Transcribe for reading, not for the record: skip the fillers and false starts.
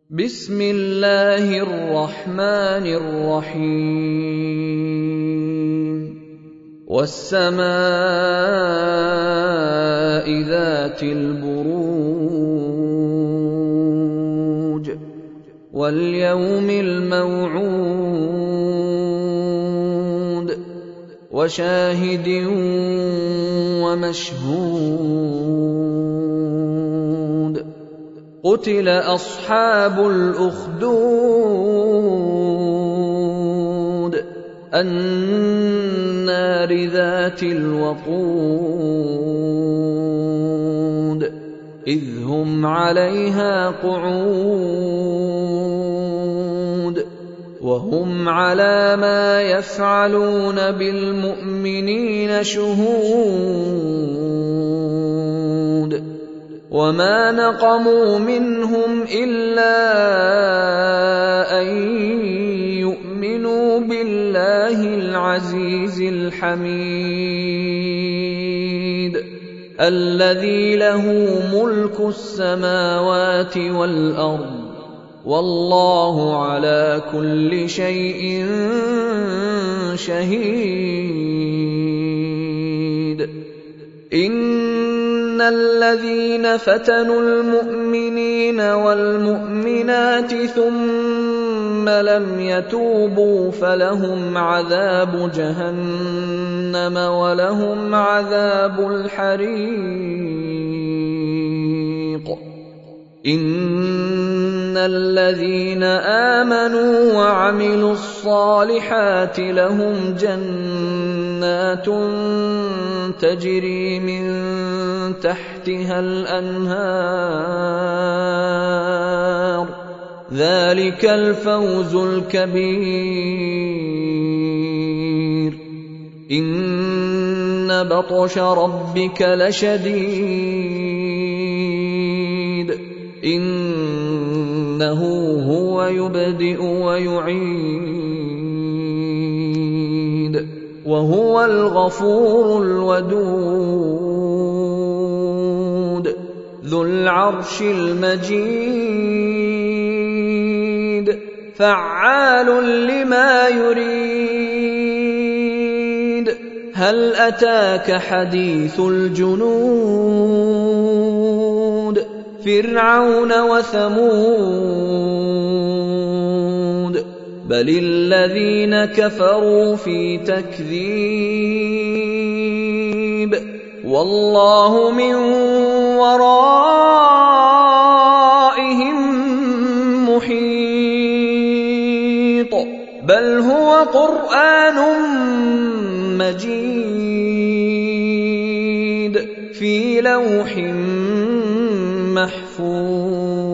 بسم الله الرحمن الرحيم والسماء ذات البروج واليوم الموعود وشاهد ومشهود قتل أصحاب الأخدود النار ذات الوقود إذ هم عليها قعود وهم على ما يفعلون بالمؤمنين شهود وما نقموا منهم إلا أن يؤمنوا بالله العزيز الحميد الذي له ملك السماوات والأرض والله على كل شيء شهيد إن الذين فتنوا المؤمنين والمؤمنات ثم لم يتوبوا فلهم عذاب جهنم ولهم عذاب الحريق إن الذين آمنوا وعملوا الصالحات لهم جنات تجري من تحتها الأنهار ذلك الفوز الكبير إن بطش ربك لشديد إنه هو يبدئ ويعيد وهو الغفور الودود ذو العرش المجيد فعال لما يريد هل أتاك حديث الجنود فرعون وثمود بل الذين كفروا في تكذيب والله من ورائهم محيط بل هو قرآن مجيد في لوح محفوظ